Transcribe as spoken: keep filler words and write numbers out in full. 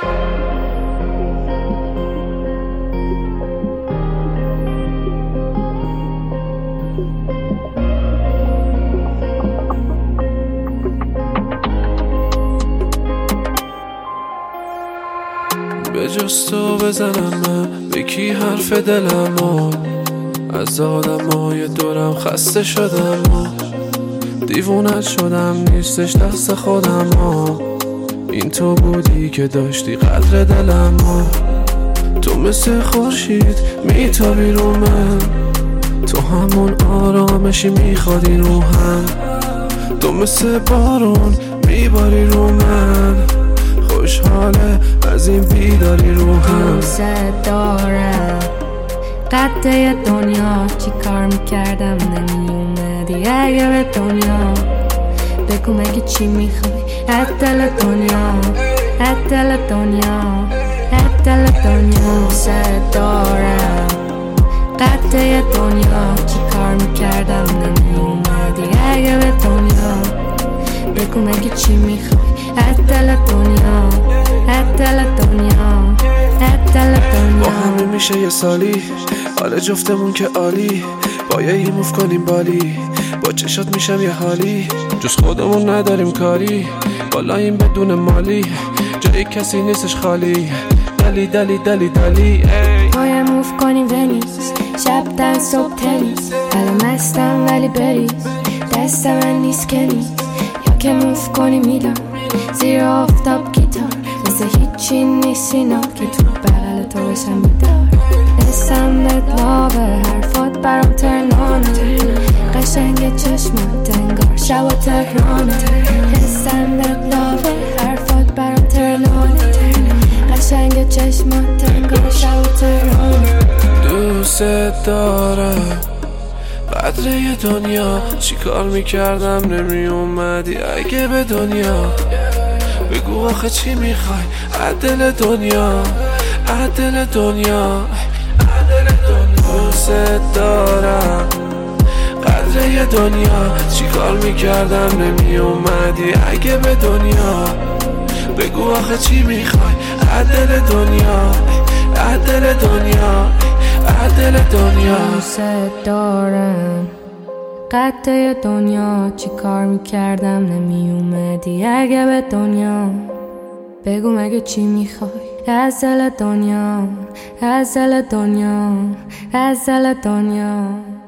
به جز تو بزنم من به کی حرف دلمو، از آدمای دورم خسته شدم و دیوونت شدم، نیستش دست خودم ها. این تو بودی که داشتی قدر دلم ها. تو مثل خورشید میتابی رو من، تو همون آرامشی میخوادی روحم. تو مثل بارون میباری رو من، خوشحاله از این بیداری روحم. دوست دارم قطعه دنیا، چی کار میکردم نمیومدی اگه به دنیا. بگو مگه چی میخوای از دل دنیا، از دل دنیا، از دل دنیا. دوست دارم قطعه دنیا، چی کار میکردم نمیومدی اگه به دنیا. بگو مگه چی میخوای از دل دنیا، از دل دنیا، از دل دنیا. با همه میشه یه سالی، حال جفتمون که عالی. با یه ایموف کنیم بالی، با چشات میشم یه حالی. جز خودمون نداریم کاری، بالاییم بدون مالی. جای کسی نیستش خالی، دلی دلی دلی دلی. با یه موف کنیم ونیس، شب در صبح تنیس. الان مستم ولی بریز، دست من نیست که نیست. یا که موف کنیم میدم زیر آفتاب گیتار، مثل هیچی نیست اینا که تو بغل تو بشم بیدار. اسم بهت لابه، حرفات برام ترنانه. قشنگ چشمات انگار شب و تهرانه. اسم بهت لابه، حرفات برام ترنانه. قشنگ چشمات انگار شب و تهرانه. دوست دارم قدره دنیا، چی کار میکردم نمی اومدی اگه به دنیا. بگو آخه چی میخوای از دل دنیا، از دل دنیا. دوست دارم قدره دنیا، چی کار میکردم نمی اومدی اگه به دنیا. بگو آخه چی میخوای از دل دنیا، از دل دنیا، از دل دنیا. دوست دارم قطعه دنیا، چی کار میکردم نمی اومدی اگه به دنیا. بگو مگه چی میخوای از دل دنیا، از دل دنیا، از دل دنیا.